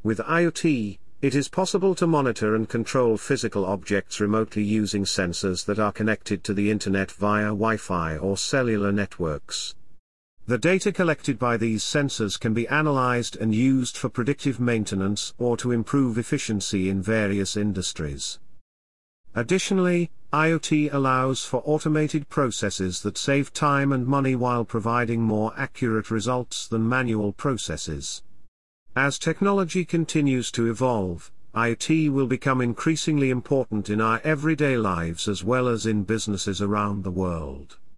With IoT, it is possible to monitor and control physical objects remotely using sensors that are connected to the internet via Wi-Fi or cellular networks. The data collected by these sensors can be analyzed and used for predictive maintenance or to improve efficiency in various industries. Additionally, IoT allows for automated processes that save time and money while providing more accurate results than manual processes. As technology continues to evolve, IoT will become increasingly important in our everyday lives as well as in businesses around the world.